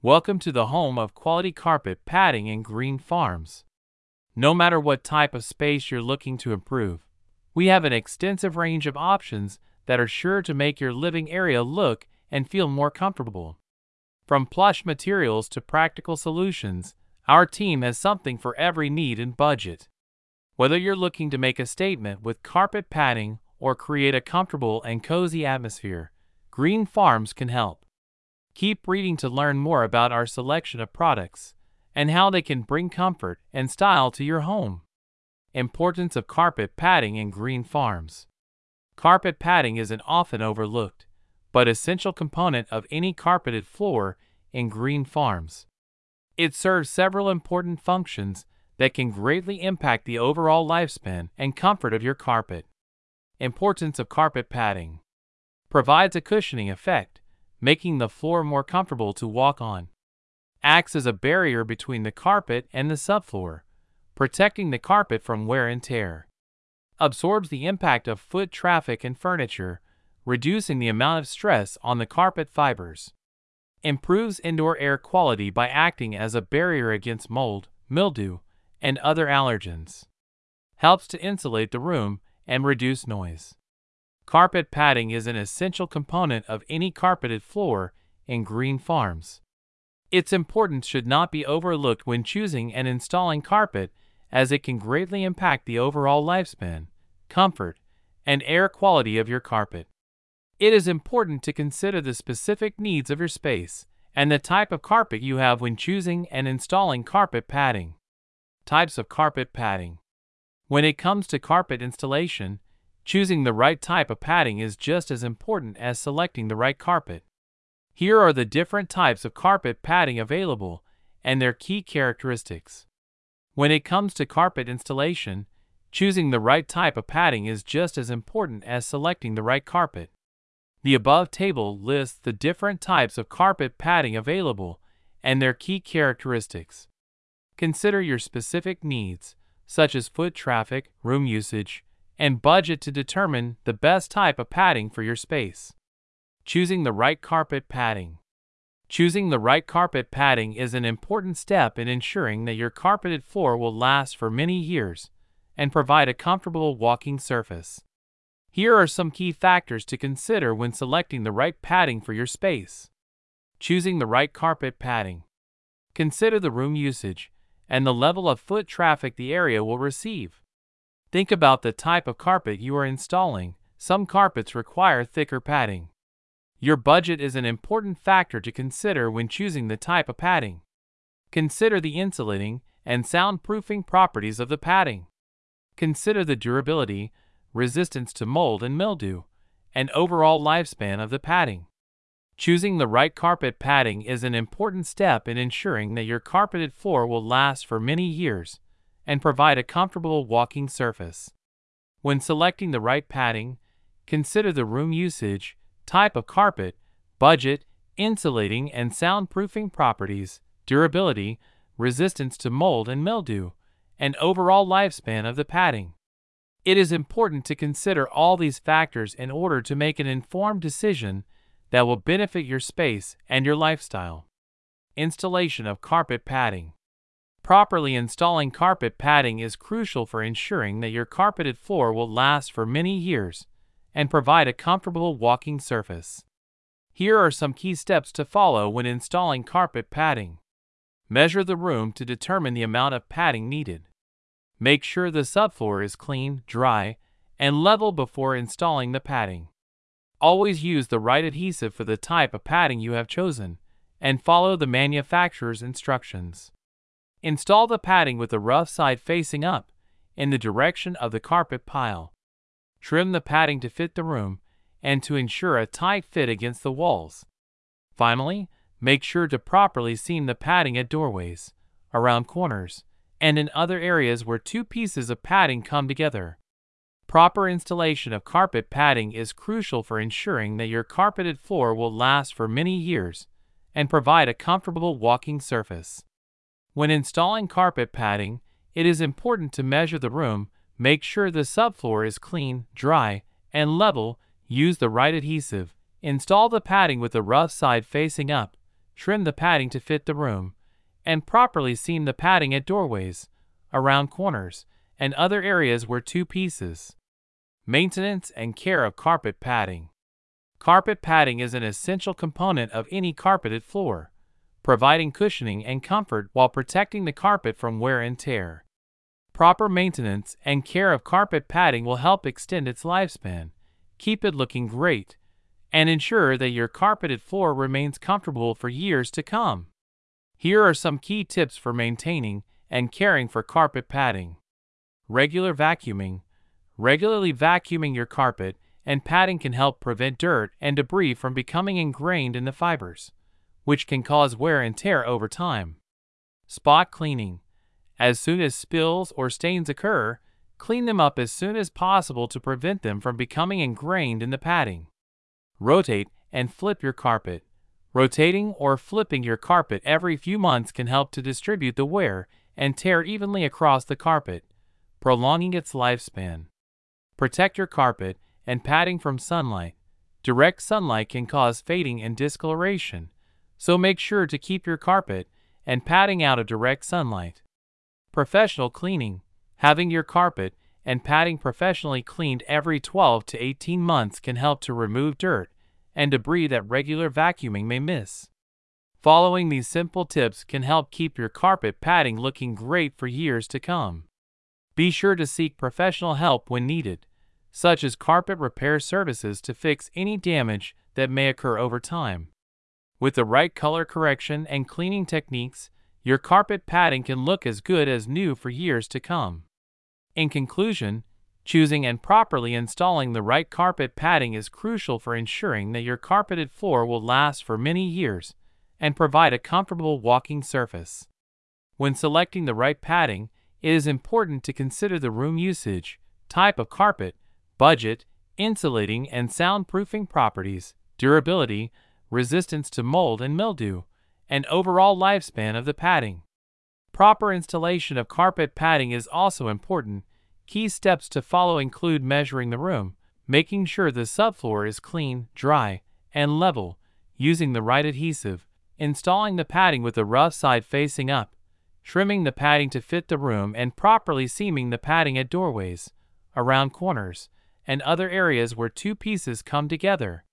Welcome to the home of quality carpet padding and green farms. No matter what type of space you're looking to improve, we have an extensive range of options that are sure to make your living area look and feel more comfortable. From plush materials to practical solutions, our team has something for every need and budget. Whether you're looking to make a statement with carpet padding or create a comfortable and cozy atmosphere, Green Farms can help. Keep reading to learn more about our selection of products and how they can bring comfort and style to your home. Importance of carpet padding in Green Farms. Carpet padding is an often overlooked but essential component of any carpeted floor in Green Farms. It serves several important functions that can greatly impact the overall lifespan and comfort of your carpet. Importance of carpet padding. Provides a cushioning effect, making the floor more comfortable to walk on. Acts as a barrier between the carpet and the subfloor, protecting the carpet from wear and tear. Absorbs the impact of foot traffic and furniture, reducing the amount of stress on the carpet fibers. Improves indoor air quality by acting as a barrier against mold, mildew, and other allergens. Helps to insulate the room and reduce noise. Carpet padding is an essential component of any carpeted floor in Green Farms. Its importance should not be overlooked when choosing and installing carpet, as it can greatly impact the overall lifespan, comfort, and air quality of your carpet. It is important to consider the specific needs of your space and the type of carpet you have when choosing and installing carpet padding. Types of carpet padding. When it comes to carpet installation, choosing the right type of padding is just as important as selecting the right carpet. Here are the different types of carpet padding available and their key characteristics. When it comes to carpet installation, choosing the right type of padding is just as important as selecting the right carpet. The above table lists the different types of carpet padding available and their key characteristics. Consider your specific needs, such as foot traffic, room usage, and budget to determine the best type of padding for your space. Choosing the right carpet padding. Choosing the right carpet padding is an important step in ensuring that your carpeted floor will last for many years and provide a comfortable walking surface. Here are some key factors to consider when selecting the right padding for your space. Choosing the right carpet padding. Consider the room usage and the level of foot traffic the area will receive. Think about the type of carpet you are installing. Some carpets require thicker padding. Your budget is an important factor to consider when choosing the type of padding. Consider the insulating and soundproofing properties of the padding. Consider the durability, resistance to mold and mildew, and overall lifespan of the padding. Choosing the right carpet padding is an important step in ensuring that your carpeted floor will last for many years and provide a comfortable walking surface. When selecting the right padding, consider the room usage, type of carpet, budget, insulating and soundproofing properties, durability, resistance to mold and mildew, and overall lifespan of the padding. It is important to consider all these factors in order to make an informed decision that will benefit your space and your lifestyle. Installation of carpet padding. Properly installing carpet padding is crucial for ensuring that your carpeted floor will last for many years and provide a comfortable walking surface. Here are some key steps to follow when installing carpet padding. Measure the room to determine the amount of padding needed. Make sure the subfloor is clean, dry, and level before installing the padding. Always use the right adhesive for the type of padding you have chosen, and follow the manufacturer's instructions. Install the padding with the rough side facing up, in the direction of the carpet pile. Trim the padding to fit the room, and to ensure a tight fit against the walls. Finally, make sure to properly seam the padding at doorways, around corners, and in other areas where two pieces of padding come together. Proper installation of carpet padding is crucial for ensuring that your carpeted floor will last for many years and provide a comfortable walking surface. When installing carpet padding, it is important to measure the room, make sure the subfloor is clean, dry, and level, use the right adhesive, install the padding with the rough side facing up, trim the padding to fit the room, and properly seam the padding at doorways, around corners, and other areas where two pieces. Maintenance and care of carpet padding. Carpet padding is an essential component of any carpeted floor, providing cushioning and comfort while protecting the carpet from wear and tear. Proper maintenance and care of carpet padding will help extend its lifespan, keep it looking great, and ensure that your carpeted floor remains comfortable for years to come. Here are some key tips for maintaining and caring for carpet padding. Regular vacuuming. Regularly vacuuming your carpet and padding can help prevent dirt and debris from becoming ingrained in the fibers, which can cause wear and tear over time. Spot cleaning. As soon as spills or stains occur, clean them up as soon as possible to prevent them from becoming ingrained in the padding. Rotate and flip your carpet. Rotating or flipping your carpet every few months can help to distribute the wear and tear evenly across the carpet, prolonging its lifespan. Protect your carpet and padding from sunlight. Direct sunlight can cause fading and discoloration, so make sure to keep your carpet and padding out of direct sunlight. Professional cleaning. Having your carpet and padding professionally cleaned every 12 to 18 months can help to remove dirt and debris that regular vacuuming may miss. Following these simple tips can help keep your carpet padding looking great for years to come. Be sure to seek professional help when needed, such as carpet repair services to fix any damage that may occur over time. With the right color correction and cleaning techniques, your carpet padding can look as good as new for years to come. In conclusion, choosing and properly installing the right carpet padding is crucial for ensuring that your carpeted floor will last for many years and provide a comfortable walking surface. When selecting the right padding, it is important to consider the room usage, type of carpet, budget, insulating and soundproofing properties, durability, resistance to mold and mildew, and overall lifespan of the padding. Proper installation of carpet padding is also important. Key steps to follow include measuring the room, making sure the subfloor is clean, dry, and level, using the right adhesive, installing the padding with the rough side facing up, trimming the padding to fit the room and properly seaming the padding at doorways, around corners, and other areas where two pieces come together.